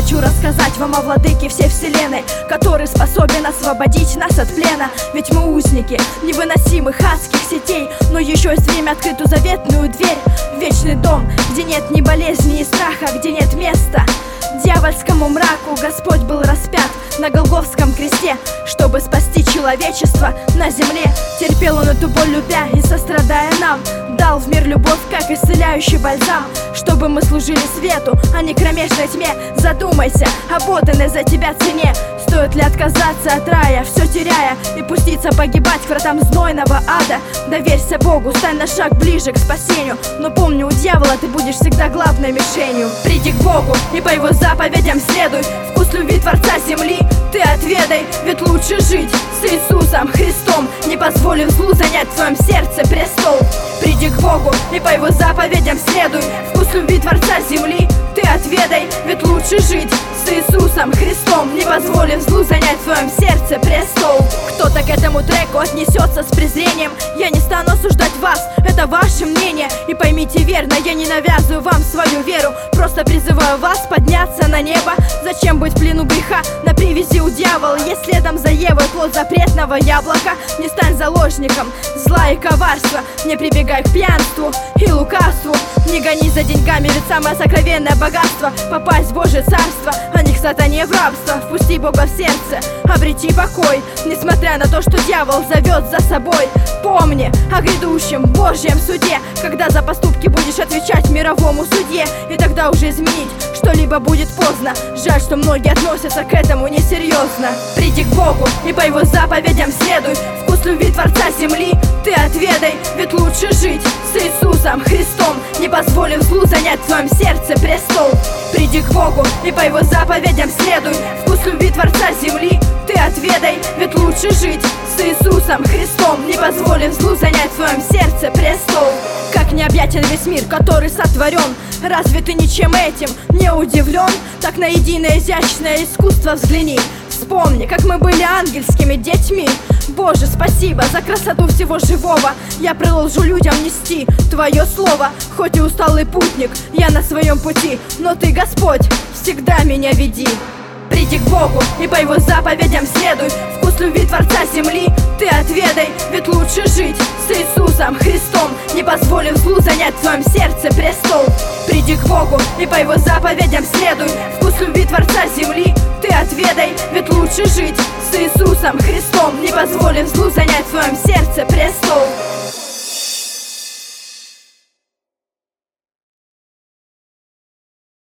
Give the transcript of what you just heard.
хочу рассказать вам о владыке всей вселенной, который способен освободить нас от плена. Ведь мы узники невыносимых адских сетей, но еще есть время открыть ту заветную дверь в вечный дом, где нет ни болезни, ни страха, где нет места дьявольскому мраку. Господь был распят на Голгофском кресте, чтобы спасти человечество на земле. Терпел Он эту боль, любя и сострадая нам, дал в мир любовь, как исцеляющий бальзам, чтобы мы служили свету, а не кромешной тьме. Задумайся об отданной за тебя цене. Стоит ли отказаться от рая, все теряя, и пуститься погибать к вратам знойного ада? Доверься Богу, стань на шаг ближе к спасению, но помни, у дьявола ты будешь всегда главной мишенью. Приди к Богу и по Его заповедям следуй, вкус любви Творца земли ты отведай. Ведь лучше жить с Иисусом Христом, не позволив злу занять в твоем сердце престол. Приди к Богу и по Его заповедям следуй, вкус любви Творца земли ты отведай. Ведь лучше жить с Иисусом Христом, не позволив злу занять в твоем сердце престол. Кто-то к этому треку отнесется с презрением, я не стану осуждать вас, это ваше мнение. И поймите верно, я не навязываю вам свою веру, просто призываю вас подняться на небо. Зачем быть в плену греха, на привязи у дьявола? Есть следом за Евой плод запретного яблока. Не стань заложником зла и коварства, не прибегай к пьянству и лукавству. Не гони за деньгами, ведь самое сокровенное богатство — попасть в Божье царство, а не к сатане в рабство. Впусти Бога в сердце, обрети покой, несмотря на то, что дьявол зовет за собой. Помни о грядущем Божьем суде, когда за поступки будешь отвечать мировому судье. И тогда уже изменить что-либо будет поздно. Жаль, что многие относятся к этому несерьезно. Приди к Богу и по Его заповедям следуй, вкус любви Творца земли ты отведай. Ведь лучше жить с Иисусом Христом, не позволив злу занять в твоем сердце престол. Приди к Богу и по Его заповедям следуй, вкус любви Творца земли ты отведай. Ведь лучше жить с Иисусом Христом, не позволив злу занять в твоем сердце престол. Как необъятен весь мир, который сотворен, разве ты ничем этим не удивлен? Так на единое изящное искусство взгляни. Вспомни, как мы были ангельскими детьми. Боже, спасибо за красоту всего живого. Я продолжу людям нести Твое слово. Хоть и усталый путник, я на своем пути, но Ты, Господь, всегда меня веди. Приди к Богу и по Его заповедям следуй, вкус любви Творца земли ты отведай. Ведь лучше жить с Иисусом Христом, не позволив злу занять в твоем сердце престол. Приди к Богу и по Его заповедям следуй, вкус любви Творца земли ты отведай. Ведь лучше жить с Иисусом Христом, не позволив злу занять в твоем сердце